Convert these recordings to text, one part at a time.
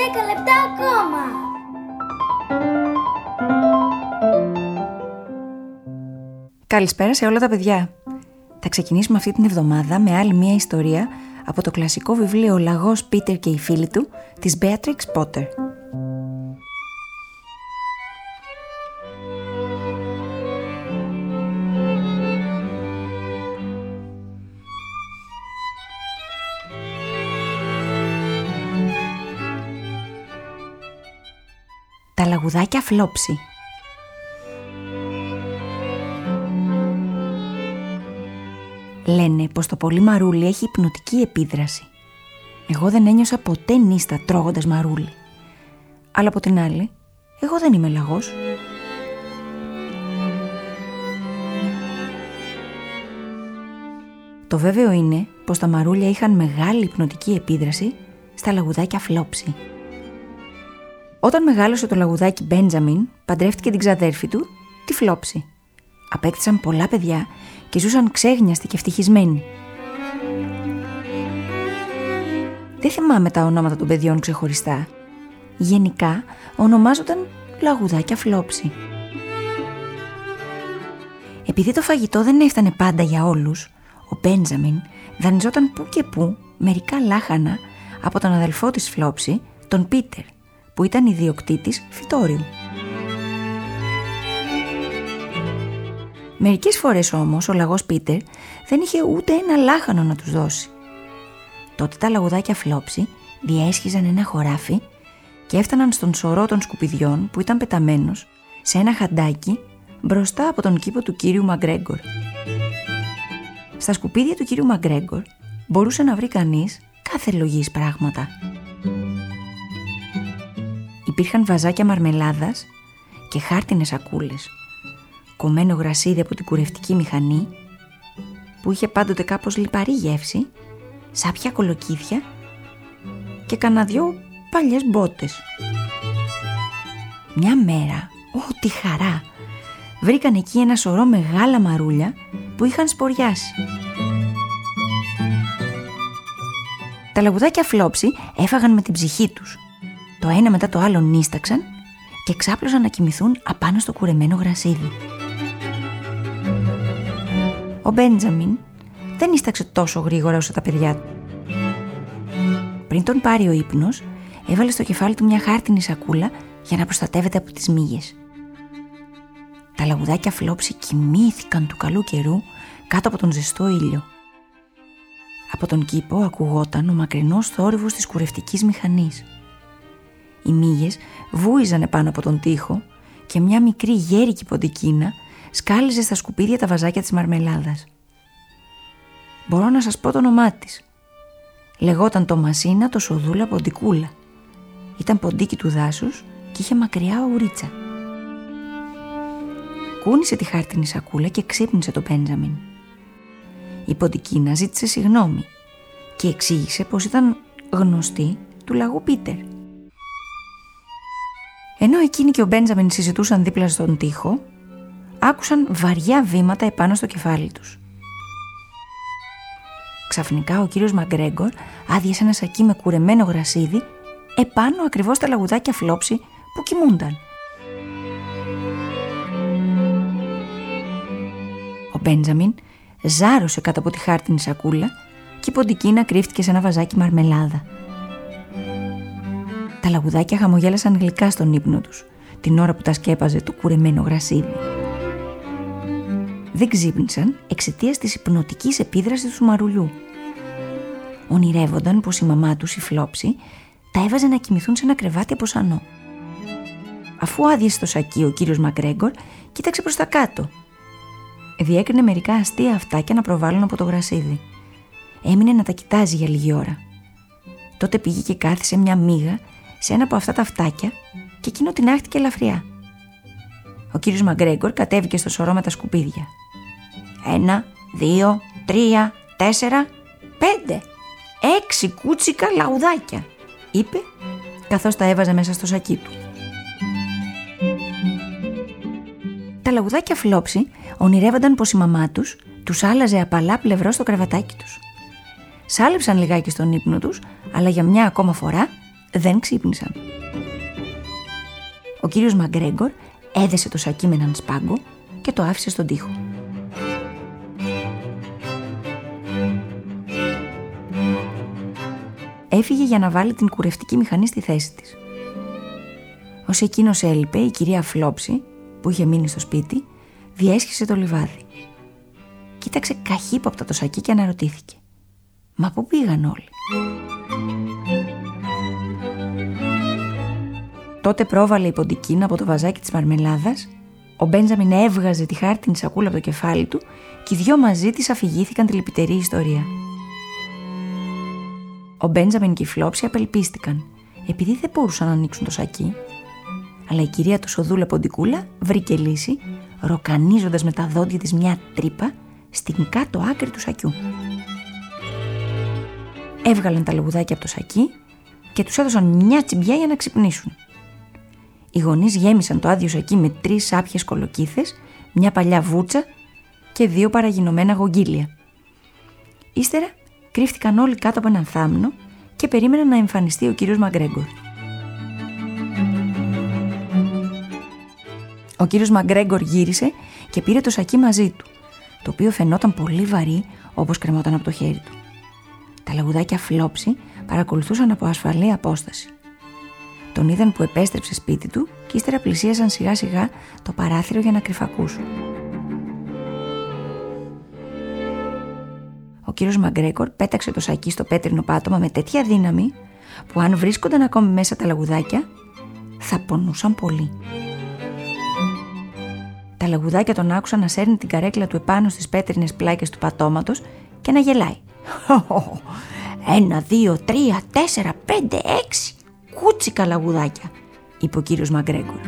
10 λεπτά ακόμα. Καλησπέρα σε όλα τα παιδιά. Θα ξεκινήσουμε αυτή την εβδομάδα με άλλη μια ιστορία από το κλασικό βιβλίο «Ο λαγός Πίτερ και οι φίλοι του» της Beatrix Potter. Τα λαγουδάκια Φλόψη. Λένε πως το πολύ μαρούλι έχει υπνωτική επίδραση. Εγώ δεν ένιωσα ποτέ νύστα τρώγοντας μαρούλι. Αλλά από την άλλη, εγώ δεν είμαι λαγός. Το βέβαιο είναι πως τα μαρούλια είχαν μεγάλη υπνωτική επίδραση στα λαγουδάκια Φλόψη. Όταν μεγάλωσε το λαγουδάκι Μπέντζαμιν, παντρεύτηκε την ξαδέρφη του, τη Φλόψη. Απέκτησαν πολλά παιδιά και ζούσαν ξέγνιαστοι και ευτυχισμένοι. Δεν θυμάμαι τα ονόματα των παιδιών ξεχωριστά. Γενικά ονομάζονταν λαγουδάκια Φλόψη. Επειδή το φαγητό δεν έφτανε πάντα για όλους, ο Μπέντζαμιν δανειζόταν που και που μερικά λάχανα από τον αδελφό της Φλόψη, τον Πίτερ, που ήταν ιδιοκτήτης φυτόριου. Μερικές φορές όμως ο λαγός Πίτερ δεν είχε ούτε ένα λάχανο να τους δώσει. Τότε τα λαγουδάκια Φλόψη διέσχιζαν ένα χωράφι και έφταναν στον σωρό των σκουπιδιών που ήταν πεταμένος σε ένα χαντάκι μπροστά από τον κήπο του κύριου Μαγκρέγκορ. Στα σκουπίδια του κύριου Μαγκρέγκορ μπορούσε να βρει κανείς κάθε λογής πράγματα. Υπήρχαν βαζάκια μαρμελάδας και χάρτινες σακούλες, κομμένο γρασίδι από την κουρευτική μηχανή που είχε πάντοτε κάπως λιπαρή γεύση, σάπια κολοκύθια και κανένα δυο παλιές μπότες. Μια μέρα, τι χαρά, βρήκαν εκεί ένα σωρό μεγάλα μαρούλια που είχαν σποριάσει. Τα λαγουδάκια Φλόψη έφαγαν με την ψυχή τους. Το ένα μετά το άλλο νίσταξαν και ξάπλωσαν να κοιμηθούν απάνω στο κουρεμένο γρασίδι. Ο Μπέντζαμιν δεν νίσταξε τόσο γρήγορα όσο τα παιδιά του. Πριν τον πάρει ο ύπνος, έβαλε στο κεφάλι του μια χάρτινη σακούλα για να προστατεύεται από τις μύγες. Τα λαγουδάκια Φλόψη κοιμήθηκαν του καλού καιρού κάτω από τον ζεστό ήλιο. Από τον κήπο ακουγόταν ο μακρινός θόρυβος της κουρευτικής μηχανής. Οι μύγες βούιζαν επάνω από τον τοίχο και μια μικρή γέρικη ποντικίνα σκάλιζε στα σκουπίδια τα βαζάκια της μαρμελάδας. Μπορώ να σας πω το όνομά της. Λεγόταν το Μασίνα το Σοδούλα Ποντικούλα. Ήταν ποντίκι του δάσους και είχε μακριά ουρίτσα. Κούνησε τη χάρτινη σακούλα και ξύπνησε το Μπέντζαμιν. Η ποντικίνα ζήτησε συγγνώμη και εξήγησε πως ήταν γνωστή του λαγού Πίτερ. Ενώ εκείνη και ο Μπέντζαμιν συζητούσαν δίπλα στον τοίχο, άκουσαν βαριά βήματα επάνω στο κεφάλι τους. Ξαφνικά ο κύριος Μαγκρέγκορ άδειασε ένα σακί με κουρεμένο γρασίδι επάνω ακριβώς στα λαγουδάκια Φλόψη που κοιμούνταν. Ο Μπέντζαμιν ζάρωσε κάτω από τη χάρτινη σακούλα και η ποντικίνα κρύφτηκε σε ένα βαζάκι μαρμελάδα. Τα λαγουδάκια χαμογέλασαν γλυκά στον ύπνο τους την ώρα που τα σκέπαζε το κουρεμένο γρασίδι. Δεν ξύπνησαν εξαιτίας της υπνωτικής επίδρασης του μαρουλιού. Ονειρεύονταν πως η μαμά τους, η Φλόψη, τα έβαζε να κοιμηθούν σε ένα κρεβάτι από σανό. Αφού άδειασε το σακί, ο κύριος Μαγκρέγκορ κοίταξε προς τα κάτω. Διέκρινε μερικά αστεία αυτάκια να προβάλλουν από το γρασίδι. Έμεινε να τα κοιτάζει για λίγη ώρα. Τότε πήγε και κάθισε μια μύγα σε ένα από αυτά τα αυτάκια και εκείνο την άχτηκε ελαφριά. Ο κύριος Μαγκρέγκορ κατέβηκε στο σωρό με τα σκουπίδια. 1, 2, 3, 4, 5, 6 κούτσικα λαγουδάκια, είπε καθώς τα έβαζε μέσα στο σακί του. Τα λαγουδάκια Φλόψη ονειρεύονταν πως η μαμά τους άλλαζε απαλά πλευρό στο κρεβατάκι τους. Σάλεψαν λιγάκι στον ύπνο τους, αλλά για μια ακόμα φορά δεν ξύπνησαν. Ο κύριος Μαγκρέγκορ έδεσε το σακί με έναν σπάγκο και το άφησε στον τοίχο. Έφυγε για να βάλει την κουρευτική μηχανή στη θέση της. Ως εκείνος έλειπε, η κυρία Φλόψη, που είχε μείνει στο σπίτι, διέσχισε το λιβάδι. Κοίταξε καχύποπτα το σακί και αναρωτήθηκε. Μα πού πήγαν όλοι? Τότε πρόβαλε η ποντικίνα από το βαζάκι της μαρμελάδας, ο Μπέντζαμιν έβγαζε τη χάρτινη σακούλα από το κεφάλι του και οι δυο μαζί της αφηγήθηκαν τη λυπητερή ιστορία. Ο Μπέντζαμιν και η Φλόψη απελπίστηκαν, επειδή δεν μπορούσαν να ανοίξουν το σακί. Αλλά η κυρία του Σοδούλα Ποντικούλα βρήκε λύση, ροκανίζοντας με τα δόντια της μια τρύπα στην κάτω άκρη του σακιού. Έβγαλαν τα λαγουδάκια από το σακί και τους έδωσαν μια τσιμπιά για να ξυπνήσουν. Οι γονείς γέμισαν το άδειο σακί με 3 άπιες κολοκύθες, μια παλιά βούτσα και 2 παραγινωμένα γογγίλια. Ύστερα κρύφτηκαν όλοι κάτω από έναν θάμνο και περίμεναν να εμφανιστεί ο κύριος Μαγκρέγκορ. Ο κύριος Μαγκρέγκορ γύρισε και πήρε το σακί μαζί του, το οποίο φαινόταν πολύ βαρύ όπως κρεμόταν από το χέρι του. Τα λαγουδάκια Φλόψη παρακολουθούσαν από ασφαλή απόσταση. Τον είδαν που επέστρεψε σπίτι του και ύστερα πλησίασαν σιγά σιγά το παράθυρο για να κρυφακούσουν. Ο κύριος Μαγκρέγκορ πέταξε το σακί στο πέτρινο πάτωμα με τέτοια δύναμη που αν βρίσκονταν ακόμη μέσα τα λαγουδάκια θα πονούσαν πολύ. Τα λαγουδάκια τον άκουσαν να σέρνει την καρέκλα του επάνω στις πέτρινες πλάκες του πατώματος και να γελάει. 1, 2, 3, 4, 5, 6 κούτσικα λαγουδάκια, είπε ο κύριος Μαγκρέγκορ.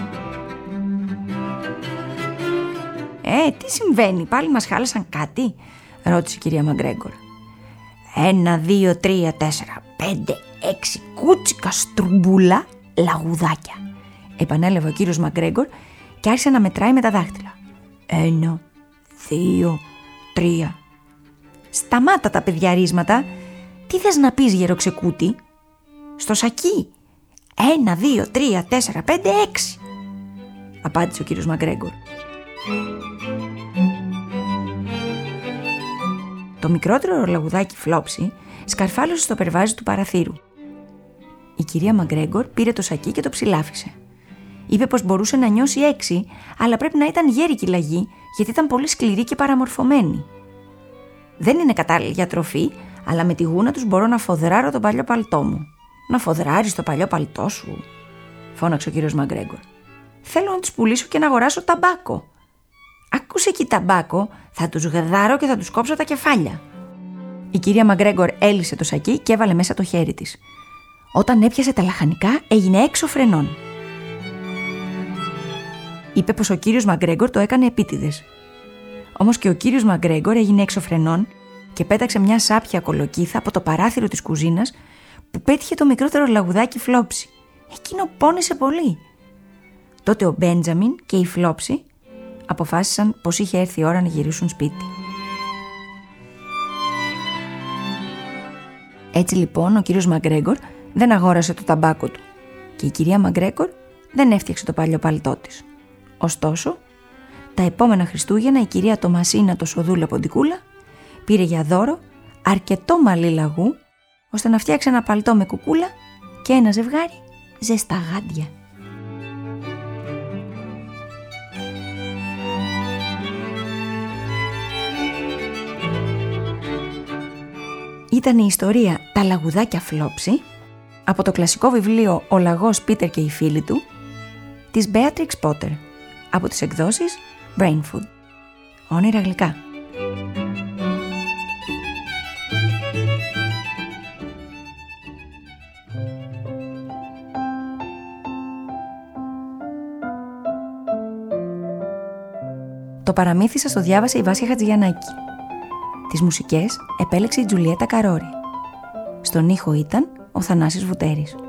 Τι συμβαίνει, πάλι μας χάλασαν κάτι? Ρώτησε η κυρία Μαγκρέγκορ. 1, 2, 3, 4, 5, 6 κούτσικα στρουμπούλα λαγουδάκια, επανέλαβε ο κύριος Μαγκρέγκορ και άρχισε να μετράει με τα δάχτυλα. 1, 2, 3. Σταμάτα τα παιδιαρίσματα. Τι θες να πεις, γεροξεκούτη? Στο σακί. 1, 2, 3, 4, 5, 6, απάντησε ο κύριος Μαγκρέγκορ. Το μικρότερο λαγουδάκι Φλόψη σκαρφάλωσε στο περβάζι του παραθύρου. Η κυρία Μαγκρέγκορ πήρε το σακί και το ψηλάφισε. Είπε πως μπορούσε να νιώσει 6, αλλά πρέπει να ήταν γέρικη λαγή, γιατί ήταν πολύ σκληρή και παραμορφωμένη. Δεν είναι κατάλληλη για τροφή, αλλά με τη γούνα τους μπορώ να φοδράρω το παλιό παλτό μου. Να φοδράρεις το παλιό παλτό σου? Φώναξε ο κύριος Μαγκρέγκορ. Θέλω να τους πουλήσω και να αγοράσω ταμπάκο. Άκουσε εκεί ταμπάκο, θα τους γδάρω και θα τους κόψω τα κεφάλια. Η κυρία Μαγκρέγκορ έλυσε το σακί και έβαλε μέσα το χέρι της. Όταν έπιασε τα λαχανικά έγινε έξω φρενών. Είπε πως ο κύριος Μαγκρέγκορ το έκανε επίτηδες. Όμως και ο κύριος Μαγκρέγκορ έγινε έξω φρενών και πέταξε μια σάπια κολοκύθα από το παράθυρο της κουζίνας που πέτυχε το μικρότερο λαγουδάκι Φλόψη. Εκείνο πόνεσε πολύ. Τότε ο Μπέντζαμιν και η Φλόψη αποφάσισαν πως είχε έρθει η ώρα να γυρίσουν σπίτι. Έτσι λοιπόν ο κύριος Μαγκρέγκορ δεν αγόρασε το ταμπάκο του και η κυρία Μαγκρέγκορ δεν έφτιαξε το παλιό παλτό της. Ωστόσο, τα επόμενα Χριστούγεννα η κυρία Τομασίνα το Σοδούλα Ποντικούλα πήρε για δώρο αρκετό μαλλί λαγού ώστε να φτιάξει ένα παλτό με κουκούλα και ένα ζευγάρι ζεστά γάντια. Ήταν η ιστορία «Τα λαγουδάκια Φλόψη» από το κλασικό βιβλίο «Ο λαγός Πίτερ και οι φίλοι του» της Beatrix Potter από τις εκδόσεις Brain Food. Όνειρα γλυκά. Το παραμύθι σας το διάβασε η Βάσια Χατζηγιαννάκη. Τις μουσικές επέλεξε η Τζουλιέτα Καρόρη. Στον ήχο ήταν ο Θανάσης Βουτέρης.